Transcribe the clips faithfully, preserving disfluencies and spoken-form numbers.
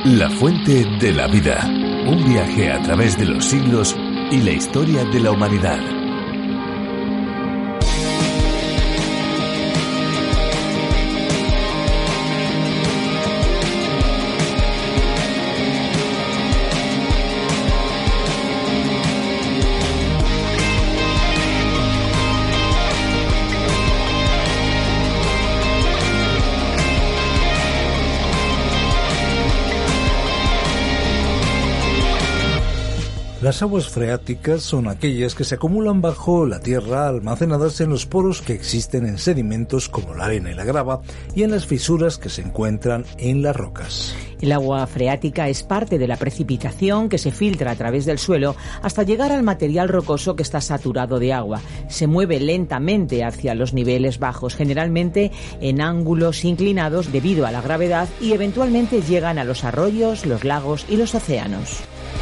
La fuente de la vida. Un viaje a través de los siglos y la historia de la humanidad. Las aguas freáticas son aquellas que se acumulan bajo la tierra almacenadas en los poros que existen en sedimentos como la arena y la grava y en las fisuras que se encuentran en las rocas. El agua freática es parte de la precipitación que se filtra a través del suelo hasta llegar al material rocoso que está saturado de agua. Se mueve lentamente hacia los niveles bajos, generalmente en ángulos inclinados debido a la gravedad, y eventualmente llegan a los arroyos, los lagos y los océanos.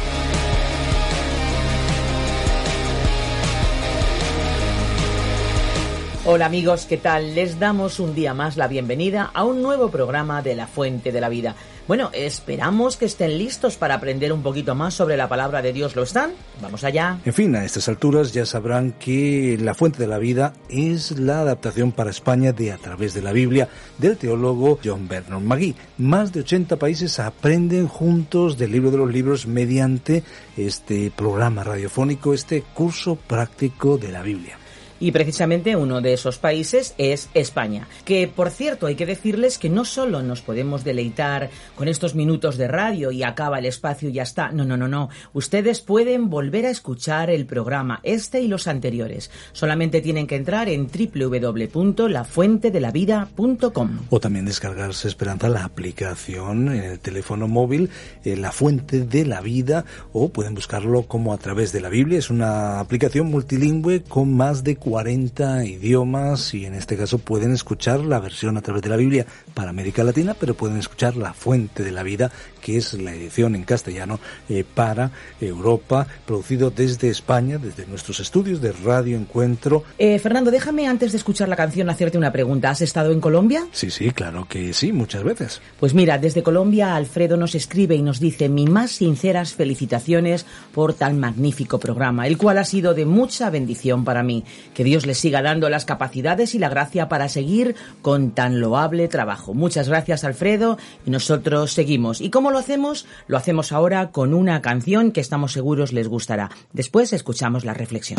Hola amigos, ¿qué tal? Les damos un día más la bienvenida a un nuevo programa de La Fuente de la Vida. Bueno, esperamos que estén listos para aprender un poquito más sobre la palabra de Dios. ¿Lo están? Vamos allá. En fin, a estas alturas ya sabrán que La Fuente de la Vida es la adaptación para España de A través de la Biblia del teólogo John Vernon McGee. Más de ochenta países aprenden juntos del libro de los libros mediante este programa radiofónico, este curso práctico de la Biblia. Y precisamente uno de esos países es España, que por cierto hay que decirles que no solo nos podemos deleitar con estos minutos de radio y acaba el espacio y ya está, no, no, no, no, ustedes pueden volver a escuchar el programa, este y los anteriores, solamente tienen que entrar en doble u doble u doble u punto la fuente de la vida punto com. O también descargarse, Esperanza, la aplicación en el teléfono móvil, eh, La Fuente de la Vida, o pueden buscarlo como A través de la Biblia. Es una aplicación multilingüe con más de cuarenta idiomas y en este caso pueden escuchar la versión A través de la Biblia para América Latina, pero pueden escuchar La Fuente de la Vida, que es la edición en castellano eh, para Europa, producido desde España, desde nuestros estudios de Radio Encuentro. Eh, Fernando, déjame antes de escuchar la canción hacerte una pregunta. ¿Has estado en Colombia? Sí, sí, claro que sí, muchas veces. Pues mira, desde Colombia Alfredo nos escribe y nos dice: mis más sinceras felicitaciones por tan magnífico programa, el cual ha sido de mucha bendición para mí. Que Dios les siga dando las capacidades y la gracia para seguir con tan loable trabajo. Muchas gracias, Alfredo, y nosotros seguimos. ¿Y cómo lo hacemos? Lo hacemos ahora con una canción que estamos seguros les gustará. Después escuchamos la reflexión.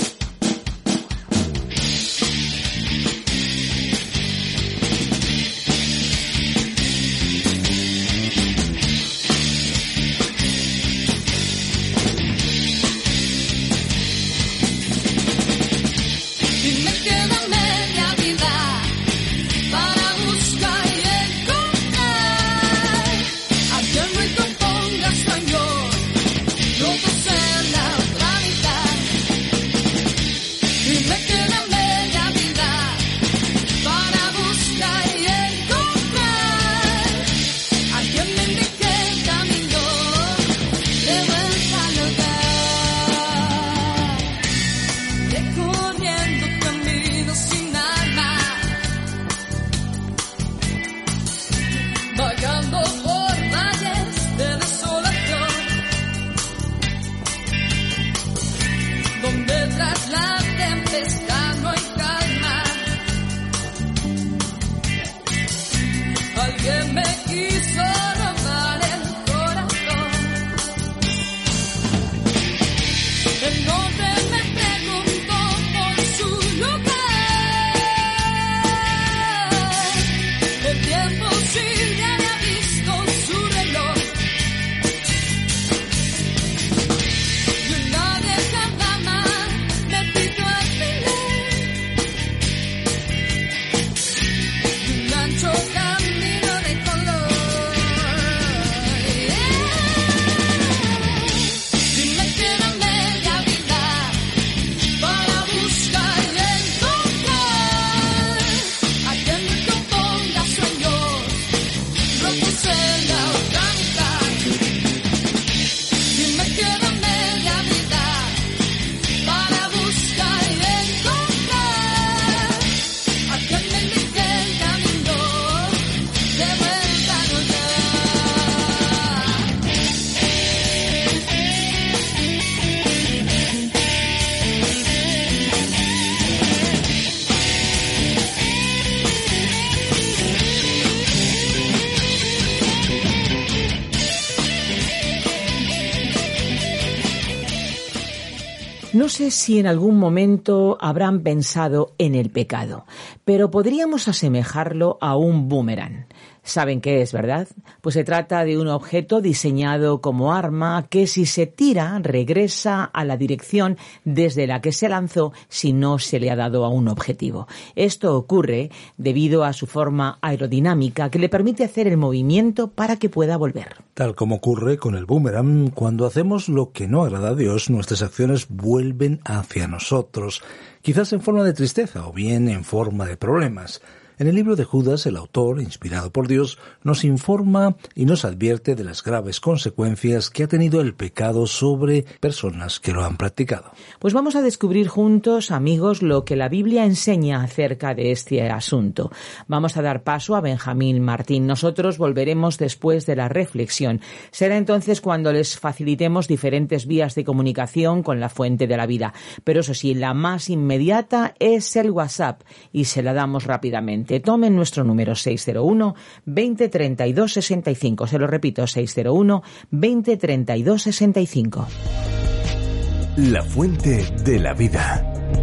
Camino de color. No sé si en algún momento habrán pensado en el pecado, pero podríamos asemejarlo a un boomerang. ¿Saben qué es, verdad? Pues se trata de un objeto diseñado como arma que, si se tira, regresa a la dirección desde la que se lanzó si no se le ha dado a un objetivo. Esto ocurre debido a su forma aerodinámica que le permite hacer el movimiento para que pueda volver. Tal como ocurre con el boomerang, cuando hacemos lo que no agrada a Dios, nuestras acciones vuelven hacia nosotros, quizás en forma de tristeza o bien en forma de problemas. En el libro de Judas, el autor, inspirado por Dios, nos informa y nos advierte de las graves consecuencias que ha tenido el pecado sobre personas que lo han practicado. Pues vamos a descubrir juntos, amigos, lo que la Biblia enseña acerca de este asunto. Vamos a dar paso a Benjamín Martín. Nosotros volveremos después de la reflexión. Será entonces cuando les facilitemos diferentes vías de comunicación con la fuente de la vida. Pero eso sí, la más inmediata es el WhatsApp y se la damos rápidamente. Tomen nuestro número seis cero uno, veinte, treinta y dos, sesenta y cinco. Se lo repito, seis cero uno, veinte, treinta y dos, sesenta y cinco. La fuente de la vida.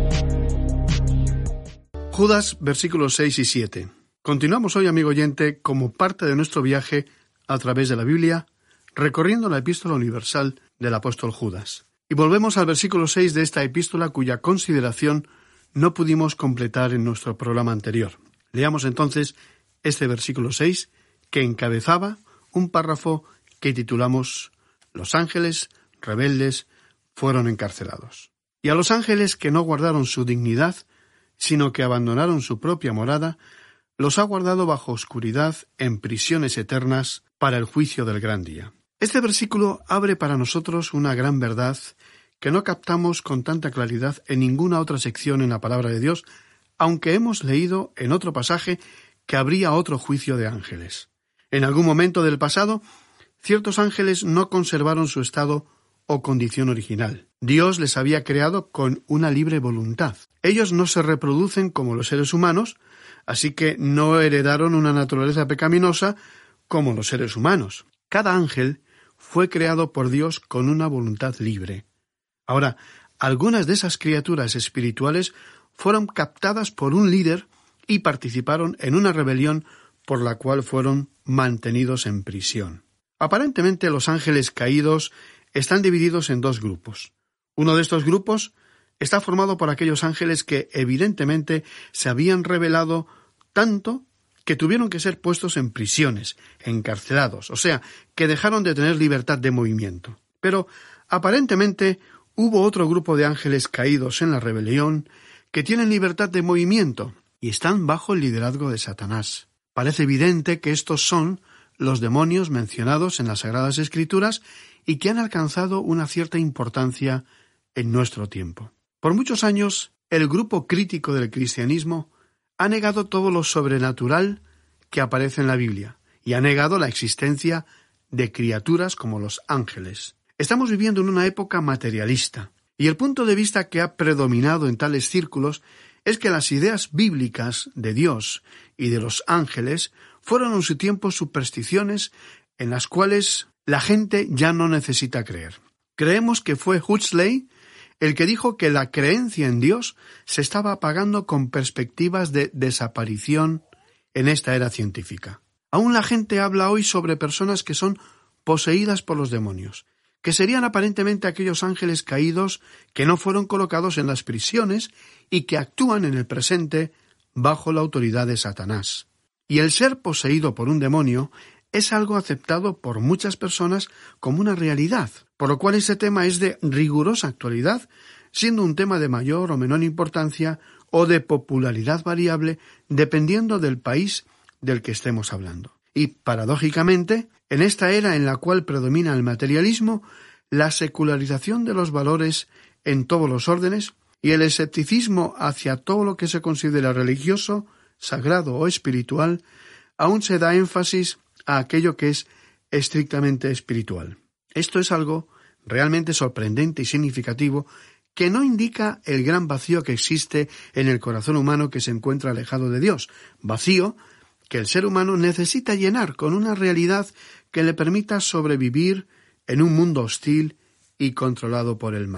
Judas, versículos seis y siete. Continuamos hoy, amigo oyente, como parte de nuestro viaje a través de la Biblia, recorriendo la epístola universal del apóstol Judas. Y volvemos al versículo seis de esta epístola, cuya consideración no pudimos completar en nuestro programa anterior. Leamos entonces este versículo seis, que encabezaba un párrafo que titulamos «Los ángeles rebeldes fueron encarcelados». Y a los ángeles que no guardaron su dignidad, sino que abandonaron su propia morada, los ha guardado bajo oscuridad en prisiones eternas para el juicio del gran día. Este versículo abre para nosotros una gran verdad que no captamos con tanta claridad en ninguna otra sección en la palabra de Dios, aunque hemos leído en otro pasaje que habría otro juicio de ángeles. En algún momento del pasado, ciertos ángeles no conservaron su estado o condición original. Dios les había creado con una libre voluntad. Ellos no se reproducen como los seres humanos, así que no heredaron una naturaleza pecaminosa como los seres humanos. Cada ángel fue creado por Dios con una voluntad libre. Ahora, algunas de esas criaturas espirituales fueron captadas por un líder y participaron en una rebelión por la cual fueron mantenidos en prisión. Aparentemente, los ángeles caídos están divididos en dos grupos. Uno de estos grupos está formado por aquellos ángeles que evidentemente se habían rebelado tanto que tuvieron que ser puestos en prisiones, encarcelados, o sea, que dejaron de tener libertad de movimiento. Pero, aparentemente, hubo otro grupo de ángeles caídos en la rebelión que tienen libertad de movimiento y están bajo el liderazgo de Satanás. Parece evidente que estos son los demonios mencionados en las Sagradas Escrituras y que han alcanzado una cierta importancia en nuestro tiempo. Por muchos años, el grupo crítico del cristianismo ha negado todo lo sobrenatural que aparece en la Biblia y ha negado la existencia de criaturas como los ángeles. Estamos viviendo en una época materialista, y el punto de vista que ha predominado en tales círculos es que las ideas bíblicas de Dios y de los ángeles fueron en su tiempo supersticiones en las cuales la gente ya no necesita creer. Creemos que fue Huxley el que dijo que la creencia en Dios se estaba apagando con perspectivas de desaparición en esta era científica. Aún la gente habla hoy sobre personas que son poseídas por los demonios, que serían aparentemente aquellos ángeles caídos que no fueron colocados en las prisiones y que actúan en el presente bajo la autoridad de Satanás. Y el ser poseído por un demonio es algo aceptado por muchas personas como una realidad, por lo cual este tema es de rigurosa actualidad, siendo un tema de mayor o menor importancia o de popularidad variable dependiendo del país del que estemos hablando. Y, paradójicamente, en esta era en la cual predomina el materialismo, la secularización de los valores en todos los órdenes y el escepticismo hacia todo lo que se considera religioso, sagrado o espiritual, aún se da énfasis a aquello que es estrictamente espiritual. Esto es algo realmente sorprendente y significativo que no indica el gran vacío que existe en el corazón humano que se encuentra alejado de Dios, vacío que el ser humano necesita llenar con una realidad que le permita sobrevivir en un mundo hostil y controlado por el mal.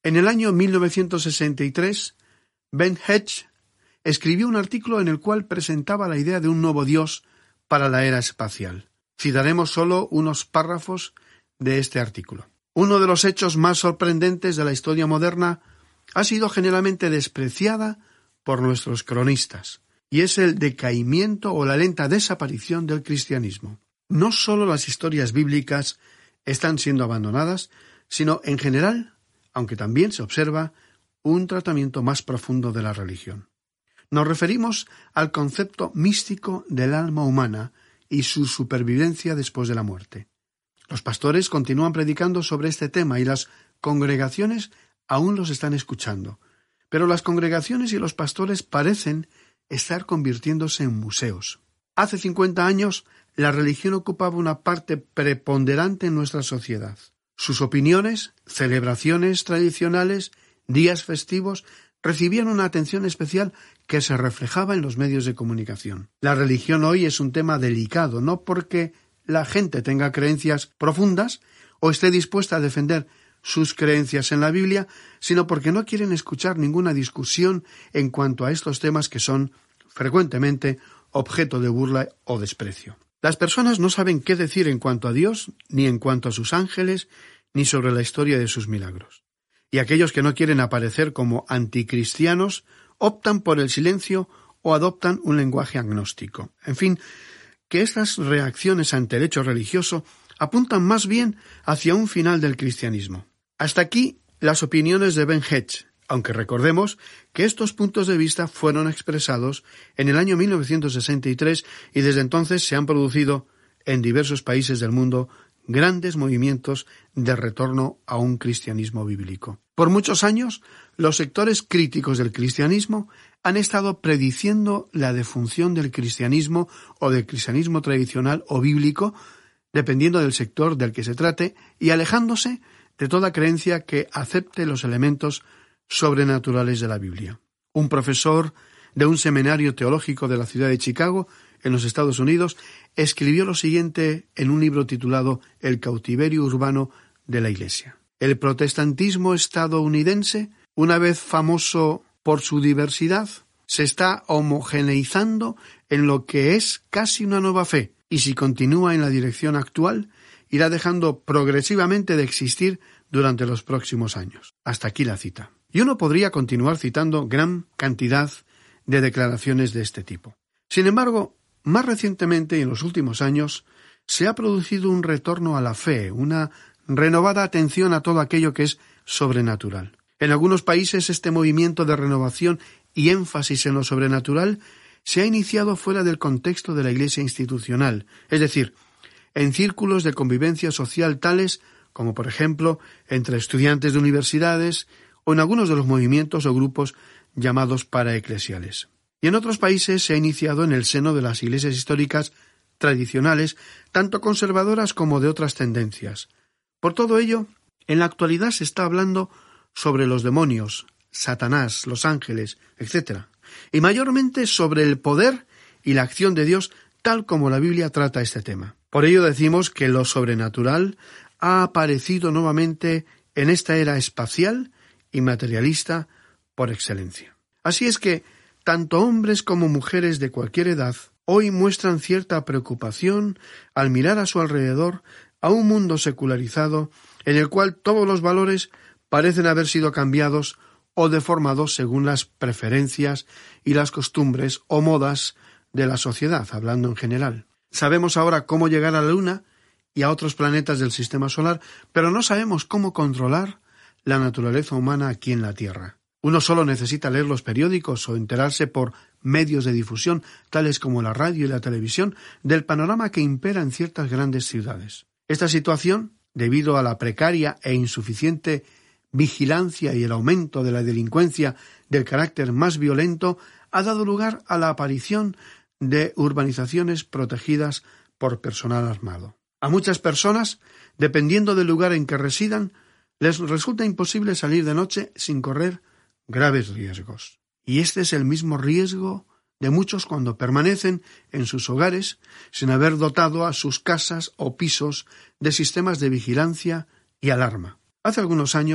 En el año mil novecientos sesenta y tres, Ben Hedge escribió un artículo en el cual presentaba la idea de un nuevo Dios para la era espacial. Citaremos solo unos párrafos de este artículo. Uno de los hechos más sorprendentes de la historia moderna ha sido generalmente despreciada por nuestros cronistas, y es el decaimiento o la lenta desaparición del cristianismo. No solo las historias bíblicas están siendo abandonadas, sino en general, aunque también se observa un tratamiento más profundo de la religión. Nos referimos al concepto místico del alma humana y su supervivencia después de la muerte. Los pastores continúan predicando sobre este tema y las congregaciones aún los están escuchando, pero las congregaciones y los pastores parecen estar convirtiéndose en museos. Hace cincuenta años, la religión ocupaba una parte preponderante en nuestra sociedad. Sus opiniones, celebraciones tradicionales, días festivos, recibían una atención especial que se reflejaba en los medios de comunicación. La religión hoy es un tema delicado, no porque la gente tenga creencias profundas o esté dispuesta a defender sus creencias en la Biblia, sino porque no quieren escuchar ninguna discusión en cuanto a estos temas que son frecuentemente objeto de burla o desprecio. Las personas no saben qué decir en cuanto a Dios, ni en cuanto a sus ángeles, ni sobre la historia de sus milagros. Y aquellos que no quieren aparecer como anticristianos optan por el silencio o adoptan un lenguaje agnóstico. En fin, que estas reacciones ante el hecho religioso apuntan más bien hacia un final del cristianismo. Hasta aquí las opiniones de Ben Hedge, aunque recordemos que estos puntos de vista fueron expresados en el año mil novecientos sesenta y tres y desde entonces se han producido en diversos países del mundo grandes movimientos de retorno a un cristianismo bíblico. Por muchos años, los sectores críticos del cristianismo han estado prediciendo la defunción del cristianismo o del cristianismo tradicional o bíblico, dependiendo del sector del que se trate, y alejándose de toda creencia que acepte los elementos sobrenaturales de la Biblia. Un profesor de un seminario teológico de la ciudad de Chicago, en los Estados Unidos, escribió lo siguiente en un libro titulado El cautiverio urbano de la Iglesia. El protestantismo estadounidense, una vez famoso por su diversidad, se está homogeneizando en lo que es casi una nueva fe, y si continúa en la dirección actual, irá dejando progresivamente de existir durante los próximos años. Hasta aquí la cita. Y uno podría continuar citando gran cantidad de declaraciones de este tipo. Sin embargo, más recientemente y en los últimos años, se ha producido un retorno a la fe, una renovada atención a todo aquello que es sobrenatural. En algunos países este movimiento de renovación y énfasis en lo sobrenatural se ha iniciado fuera del contexto de la Iglesia institucional, es decir, en círculos de convivencia social tales como, por ejemplo, entre estudiantes de universidades o en algunos de los movimientos o grupos llamados paraeclesiales. Y en otros países se ha iniciado en el seno de las iglesias históricas tradicionales, tanto conservadoras como de otras tendencias. Por todo ello, en la actualidad se está hablando sobre los demonios, Satanás, los ángeles, etcétera, y mayormente sobre el poder y la acción de Dios tal como la Biblia trata este tema. Por ello decimos que lo sobrenatural ha aparecido nuevamente en esta era espacial y materialista por excelencia. Así es que tanto hombres como mujeres de cualquier edad hoy muestran cierta preocupación al mirar a su alrededor a un mundo secularizado en el cual todos los valores parecen haber sido cambiados o deformados según las preferencias y las costumbres o modas de la sociedad, hablando en general. Sabemos ahora cómo llegar a la Luna y a otros planetas del sistema solar, pero no sabemos cómo controlar la naturaleza humana aquí en la Tierra. Uno solo necesita leer los periódicos o enterarse por medios de difusión, tales como la radio y la televisión, del panorama que impera en ciertas grandes ciudades. Esta situación, debido a la precaria e insuficiente vigilancia y el aumento de la delincuencia del carácter más violento, ha dado lugar a la aparición de urbanizaciones protegidas por personal armado. A muchas personas, dependiendo del lugar en que residan, les resulta imposible salir de noche sin correr graves riesgos. Y este es el mismo riesgo de muchos cuando permanecen en sus hogares sin haber dotado a sus casas o pisos de sistemas de vigilancia y alarma. Hace algunos años,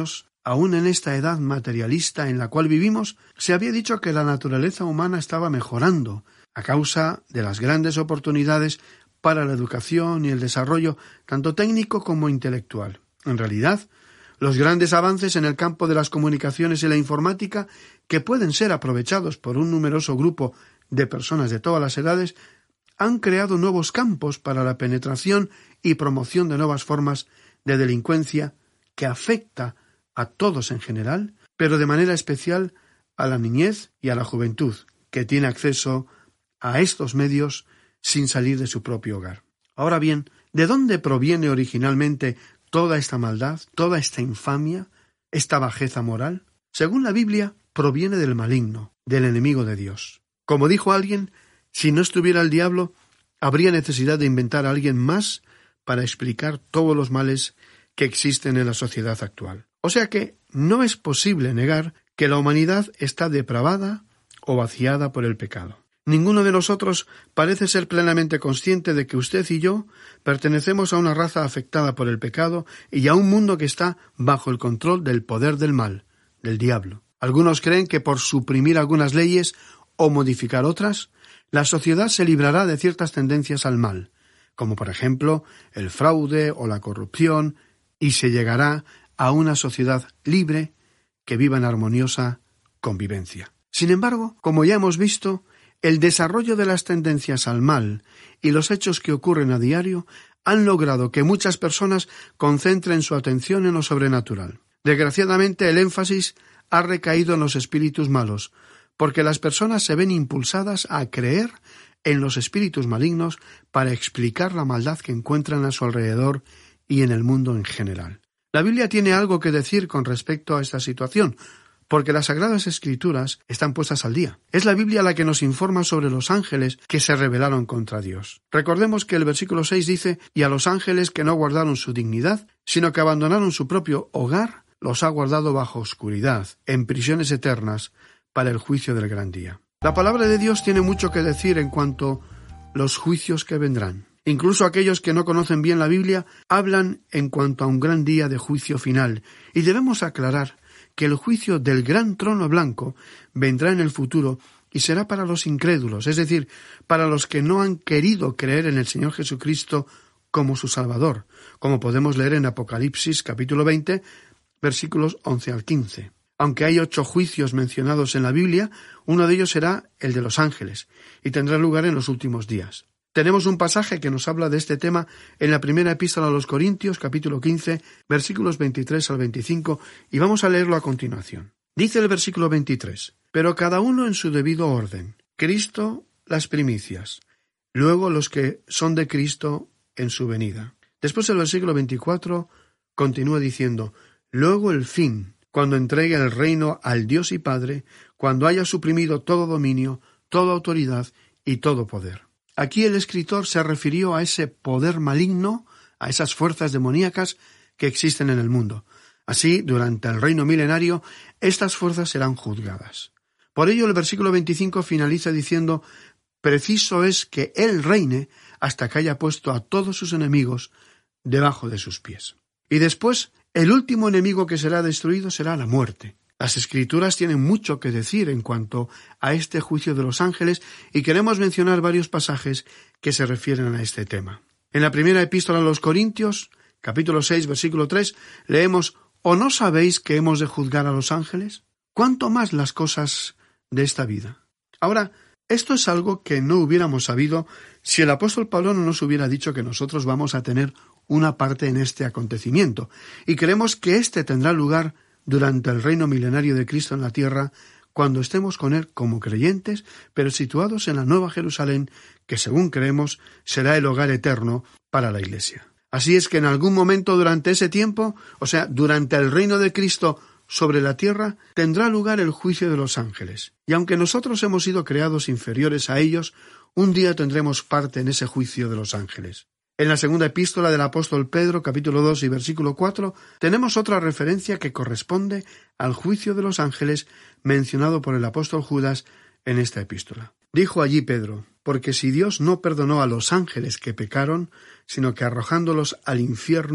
aún en esta edad materialista en la cual vivimos, se había dicho que la naturaleza humana estaba mejorando a causa de las grandes oportunidades para la educación y el desarrollo tanto técnico como intelectual. En realidad, los grandes avances en el campo de las comunicaciones y la informática, que pueden ser aprovechados por un numeroso grupo de personas de todas las edades, han creado nuevos campos para la penetración y promoción de nuevas formas de delincuencia que afecta a todos en general, pero de manera especial a la niñez y a la juventud, que tiene acceso a estos medios sin salir de su propio hogar. Ahora bien, ¿de dónde proviene originalmente toda esta maldad, toda esta infamia, esta bajeza moral? Según la Biblia, proviene del maligno, del enemigo de Dios. Como dijo alguien, si no estuviera el diablo, habría necesidad de inventar a alguien más para explicar todos los males que existen en la sociedad actual. O sea que no es posible negar que la humanidad está depravada o vaciada por el pecado. Ninguno de nosotros parece ser plenamente consciente de que usted y yo pertenecemos a una raza afectada por el pecado y a un mundo que está bajo el control del poder del mal, del diablo. Algunos creen que por suprimir algunas leyes o modificar otras, la sociedad se librará de ciertas tendencias al mal, como por ejemplo el fraude o la corrupción, y se llegará a una sociedad libre que viva en armoniosa convivencia. Sin embargo, como ya hemos visto, el desarrollo de las tendencias al mal y los hechos que ocurren a diario han logrado que muchas personas concentren su atención en lo sobrenatural. Desgraciadamente, el énfasis ha recaído en los espíritus malos, porque las personas se ven impulsadas a creer en los espíritus malignos para explicar la maldad que encuentran a su alrededor y en el mundo en general. La Biblia tiene algo que decir con respecto a esta situación, porque las Sagradas Escrituras están puestas al día. Es la Biblia la que nos informa sobre los ángeles que se rebelaron contra Dios. Recordemos que el versículo seis dice: «Y a los ángeles que no guardaron su dignidad, sino que abandonaron su propio hogar, los ha guardado bajo oscuridad, en prisiones eternas, para el juicio del gran día». La palabra de Dios tiene mucho que decir en cuanto a los juicios que vendrán. Incluso aquellos que no conocen bien la Biblia hablan en cuanto a un gran día de juicio final, y debemos aclarar que el juicio del gran trono blanco vendrá en el futuro y será para los incrédulos, es decir, para los que no han querido creer en el Señor Jesucristo como su Salvador, como podemos leer en Apocalipsis capítulo veinte, versículos once al quince. Aunque hay ocho juicios mencionados en la Biblia, uno de ellos será el de los ángeles, y tendrá lugar en los últimos días. Tenemos un pasaje que nos habla de este tema en la primera epístola a los Corintios, capítulo quince, versículos veintitrés al veinticinco, y vamos a leerlo a continuación. Dice el versículo veintitrés: «Pero cada uno en su debido orden, Cristo las primicias, luego los que son de Cristo en su venida». Después el versículo veinticuatro continúa diciendo: «Luego el fin, cuando entregue el reino al Dios y Padre, cuando haya suprimido todo dominio, toda autoridad y todo poder». Aquí el escritor se refirió a ese poder maligno, a esas fuerzas demoníacas que existen en el mundo. Así, durante el reino milenario, estas fuerzas serán juzgadas. Por ello, el versículo veinticinco finaliza diciendo: «Preciso es que Él reine hasta que haya puesto a todos sus enemigos debajo de sus pies». Y después, el último enemigo que será destruido será la muerte. Las Escrituras tienen mucho que decir en cuanto a este juicio de los ángeles y queremos mencionar varios pasajes que se refieren a este tema. En la primera epístola a los Corintios, capítulo seis, versículo tres, leemos: «¿O no sabéis que hemos de juzgar a los ángeles? ¿Cuánto más las cosas de esta vida?». Ahora, esto es algo que no hubiéramos sabido si el apóstol Pablo no nos hubiera dicho que nosotros vamos a tener una parte en este acontecimiento, y creemos que éste tendrá lugar durante el reino milenario de Cristo en la tierra, cuando estemos con Él como creyentes, pero situados en la Nueva Jerusalén, que según creemos será el hogar eterno para la Iglesia. Así es que en algún momento durante ese tiempo, o sea, durante el reino de Cristo sobre la tierra, tendrá lugar el juicio de los ángeles. Y aunque nosotros hemos sido creados inferiores a ellos, un día tendremos parte en ese juicio de los ángeles. En la segunda epístola del apóstol Pedro, capítulo dos y versículo cuatro, tenemos otra referencia que corresponde al juicio de los ángeles mencionado por el apóstol Judas en esta epístola. Dijo allí Pedro: «Porque si Dios no perdonó a los ángeles que pecaron, sino que arrojándolos al infierno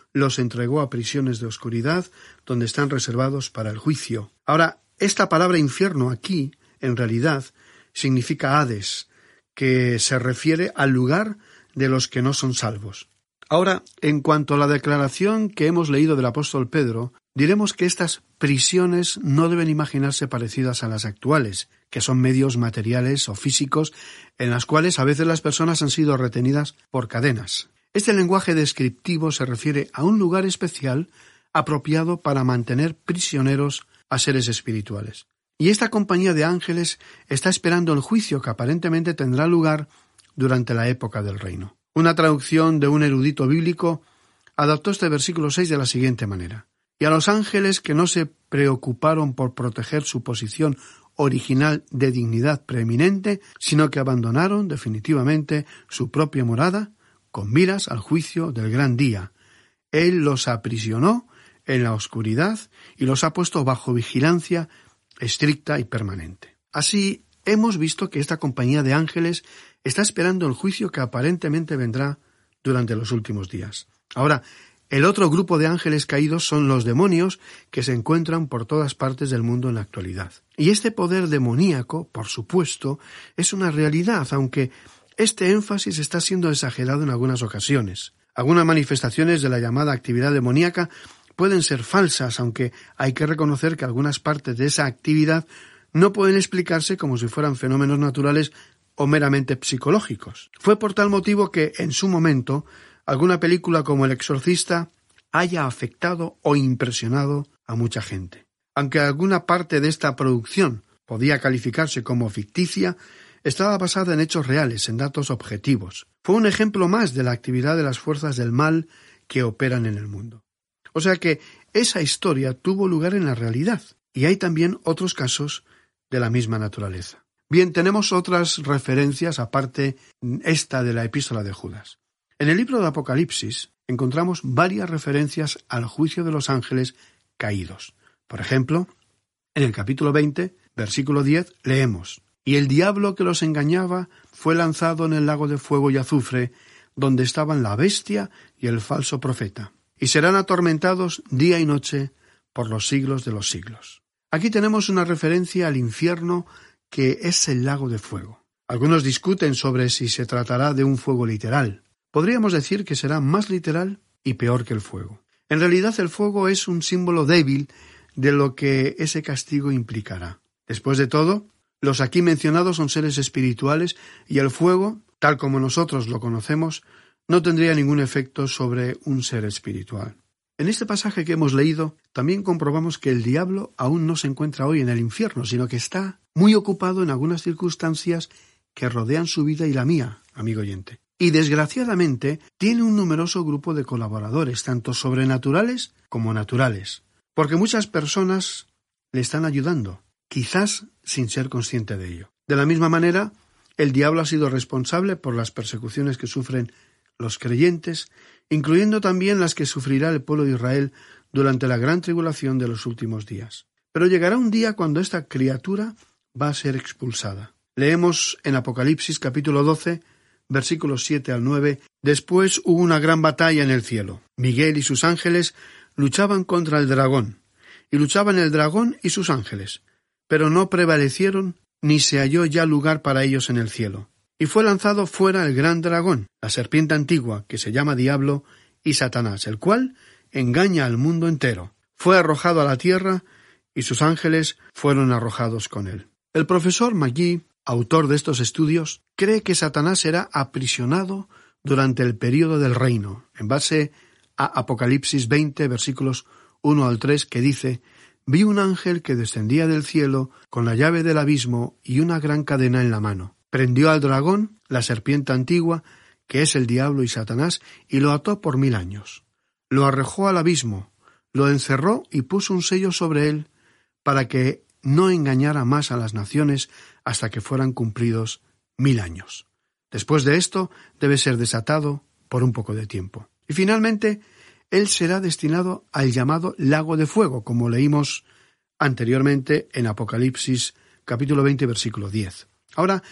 los entregó a prisiones de oscuridad, donde están reservados para el juicio. Ahora, esta palabra infierno aquí, en realidad, significa Hades, que se refiere al lugar de los que no son salvos. Ahora, en cuanto a la declaración que hemos leído del apóstol Pedro, diremos que estas prisiones no deben imaginarse parecidas a las actuales, que son medios materiales o físicos en las cuales a veces las personas han sido retenidas por cadenas. Este lenguaje descriptivo se refiere a un lugar especial apropiado para mantener prisioneros a seres espirituales. Y esta compañía de ángeles está esperando el juicio que aparentemente tendrá lugar durante la época del reino. Una traducción de un erudito bíblico adaptó este versículo seis de la siguiente manera: y a los ángeles que no se preocuparon por proteger su posición original de dignidad preeminente, sino que abandonaron definitivamente su propia morada con miras al juicio del gran día. Él los aprisionó en la oscuridad y los ha puesto bajo vigilancia estricta y permanente. Así, hemos visto que esta compañía de ángeles está esperando el juicio que aparentemente vendrá durante los últimos días. Ahora, el otro grupo de ángeles caídos son los demonios, que se encuentran por todas partes del mundo en la actualidad. Y este poder demoníaco, por supuesto, es una realidad, aunque este énfasis está siendo exagerado en algunas ocasiones. Algunas manifestaciones de la llamada actividad demoníaca pueden ser falsas, aunque hay que reconocer que algunas partes de esa actividad no pueden explicarse como si fueran fenómenos naturales o meramente psicológicos. Fue por tal motivo que, en su momento, alguna película como El Exorcista haya afectado o impresionado a mucha gente. Aunque alguna parte de esta producción podía calificarse como ficticia, estaba basada en hechos reales, en datos objetivos. Fue un ejemplo más de la actividad de las fuerzas del mal que operan en el mundo. O sea que esa historia tuvo lugar en la realidad, y hay también otros casos de la misma naturaleza. Bien, tenemos otras referencias aparte esta de la epístola de Judas. En el libro de Apocalipsis encontramos varias referencias al juicio de los ángeles caídos. Por ejemplo, en el capítulo veinte, versículo diez, leemos: y el diablo que los engañaba fue lanzado en el lago de fuego y azufre, donde estaban la bestia y el falso profeta, y serán atormentados día y noche por los siglos de los siglos. Aquí tenemos una referencia al infierno, que es el lago de fuego. Algunos discuten sobre si se tratará de un fuego literal. Podríamos decir que será más literal y peor que el fuego. En realidad, el fuego es un símbolo débil de lo que ese castigo implicará. Después de todo, los aquí mencionados son seres espirituales y el fuego, tal como nosotros lo conocemos, no tendría ningún efecto sobre un ser espiritual. En este pasaje que hemos leído, también comprobamos que el diablo aún no se encuentra hoy en el infierno, sino que está muy ocupado en algunas circunstancias que rodean su vida y la mía, amigo oyente. Y desgraciadamente tiene un numeroso grupo de colaboradores, tanto sobrenaturales como naturales, porque muchas personas le están ayudando, quizás sin ser consciente de ello. De la misma manera, el diablo ha sido responsable por las persecuciones que sufren los creyentes, incluyendo también las que sufrirá el pueblo de Israel durante la gran tribulación de los últimos días. Pero llegará un día cuando esta criatura va a ser expulsada. Leemos en Apocalipsis capítulo doce, versículos siete al nueve, después hubo una gran batalla en el cielo. Miguel y sus ángeles luchaban contra el dragón, y luchaban el dragón y sus ángeles, pero no prevalecieron, ni se halló ya lugar para ellos en el cielo. Y fue lanzado fuera el gran dragón, la serpiente antigua, que se llama Diablo y Satanás, el cual engaña al mundo entero. Fue arrojado a la tierra, y sus ángeles fueron arrojados con él. El profesor McGee, autor de estos estudios, cree que Satanás será aprisionado durante el período del reino, en base a Apocalipsis veinte, versículos uno al tres, que dice: vi un ángel que descendía del cielo con la llave del abismo y una gran cadena en la mano. Prendió al dragón, la serpiente antigua, que es el diablo y Satanás, y lo ató por mil años. Lo arrojó al abismo, lo encerró y puso un sello sobre él, para que no engañara más a las naciones hasta que fueran cumplidos mil años. Después de esto, debe ser desatado por un poco de tiempo. Y finalmente, él será destinado al llamado lago de fuego, como leímos anteriormente en Apocalipsis capítulo veinte, versículo diez. Ahora,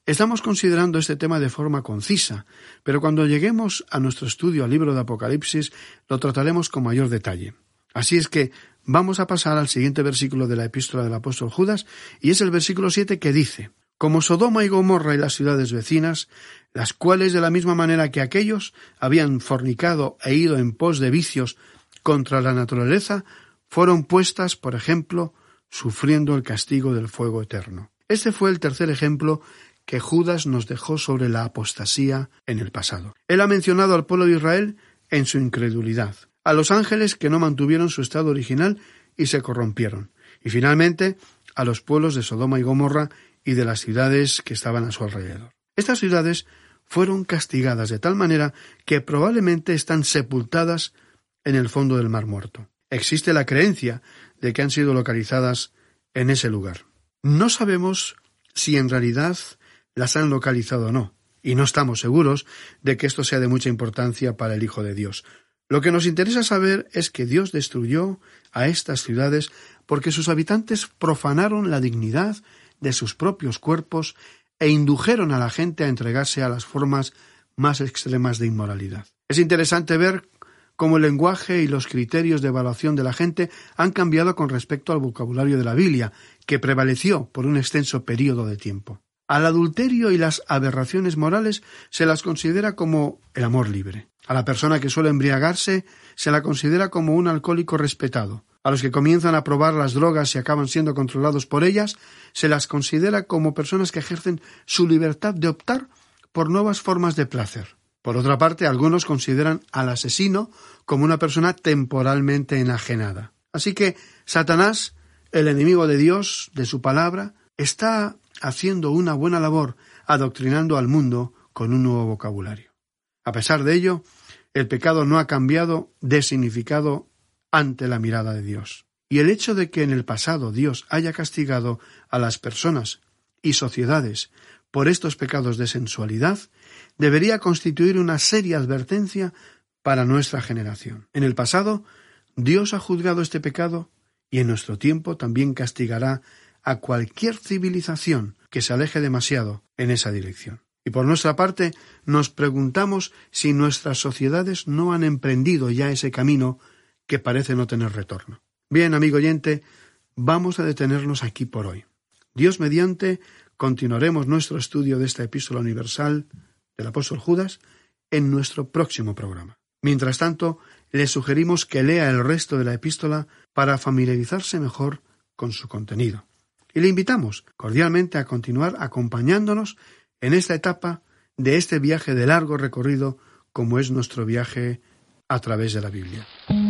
Estamos considerando este tema de forma concisa, pero cuando lleguemos a nuestro estudio al libro de Apocalipsis lo trataremos con mayor detalle. Así es que vamos a pasar al siguiente versículo de la epístola del apóstol Judas, y es el versículo siete, que dice: como Sodoma y Gomorra y las ciudades vecinas, las cuales de la misma manera que aquellos habían fornicado e ido en pos de vicios contra la naturaleza, fueron puestas, por ejemplo, sufriendo el castigo del fuego eterno. Este fue el tercer ejemplo que Judas nos dejó sobre la apostasía en el pasado. Él ha mencionado al pueblo de Israel en su incredulidad, a los ángeles que no mantuvieron su estado original y se corrompieron, y finalmente a los pueblos de Sodoma y Gomorra y de las ciudades que estaban a su alrededor. Estas ciudades fueron castigadas de tal manera que probablemente están sepultadas en el fondo del Mar Muerto. Existe la creencia de que han sido localizadas en ese lugar. No sabemos si en realidad las han localizado o no, y no estamos seguros de que esto sea de mucha importancia para el Hijo de Dios. Lo que nos interesa saber es que Dios destruyó a estas ciudades porque sus habitantes profanaron la dignidad de sus propios cuerpos e indujeron a la gente a entregarse a las formas más extremas de inmoralidad. Es interesante ver cómo el lenguaje y los criterios de evaluación de la gente han cambiado con respecto al vocabulario de la Biblia, que prevaleció por un extenso período de tiempo. Al adulterio y las aberraciones morales se las considera como el amor libre. A la persona que suele embriagarse se la considera como un alcohólico respetado. A los que comienzan a probar las drogas y acaban siendo controlados por ellas, se las considera como personas que ejercen su libertad de optar por nuevas formas de placer. Por otra parte, algunos consideran al asesino como una persona temporalmente enajenada. Así que Satanás, el enemigo de Dios, de su palabra, está haciendo una buena labor adoctrinando al mundo con un nuevo vocabulario. A pesar de ello, el pecado no ha cambiado de significado ante la mirada de Dios. Y el hecho de que en el pasado Dios haya castigado a las personas y sociedades por estos pecados de sensualidad debería constituir una seria advertencia para nuestra generación. En el pasado, Dios ha juzgado este pecado y en nuestro tiempo también castigará a cualquier civilización que se aleje demasiado en esa dirección. Y por nuestra parte, nos preguntamos si nuestras sociedades no han emprendido ya ese camino que parece no tener retorno. Bien, amigo oyente, vamos a detenernos aquí por hoy. Dios mediante, continuaremos nuestro estudio de esta epístola universal del apóstol Judas en nuestro próximo programa. Mientras tanto, le sugerimos que lea el resto de la epístola para familiarizarse mejor con su contenido. Y le invitamos cordialmente a continuar acompañándonos en esta etapa de este viaje de largo recorrido como es nuestro viaje a través de la Biblia.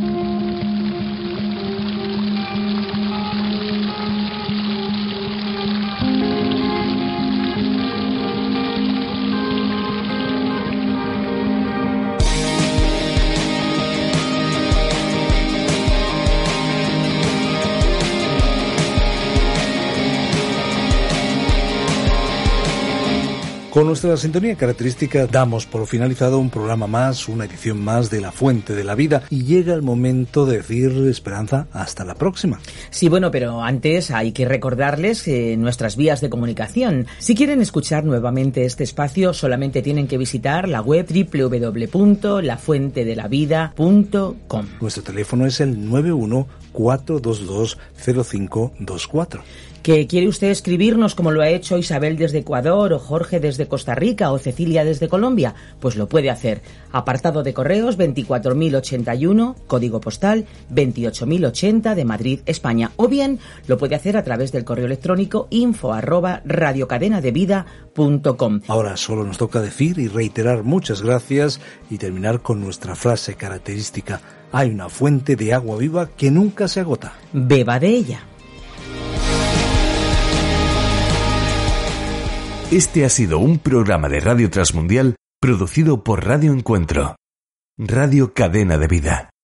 Con nuestra sintonía característica damos por finalizado un programa más, una edición más de La Fuente de la Vida, y llega el momento de decir, Esperanza, hasta la próxima. Sí, bueno, pero antes hay que recordarles eh, nuestras vías de comunicación. Si quieren escuchar nuevamente este espacio, solamente tienen que visitar la web doble u doble u doble u punto la fuente de la vida punto com. Nuestro teléfono es el nueve uno cuatro dos dos cero cinco dos cuatro. ¿Que quiere usted escribirnos como lo ha hecho Isabel desde Ecuador, o Jorge desde Costa Rica, o Cecilia desde Colombia? Pues lo puede hacer. Apartado de correos veinticuatro mil ochenta y uno, código postal veintiocho mil ochenta de Madrid, España. O bien lo puede hacer a través del correo electrónico info arroba radiocadenadevida punto com. Ahora solo nos toca decir y reiterar muchas gracias y terminar con nuestra frase característica. Hay una fuente de agua viva que nunca se agota. Beba de ella. Este ha sido un programa de Radio Transmundial producido por Radio Encuentro, Radio Cadena de Vida.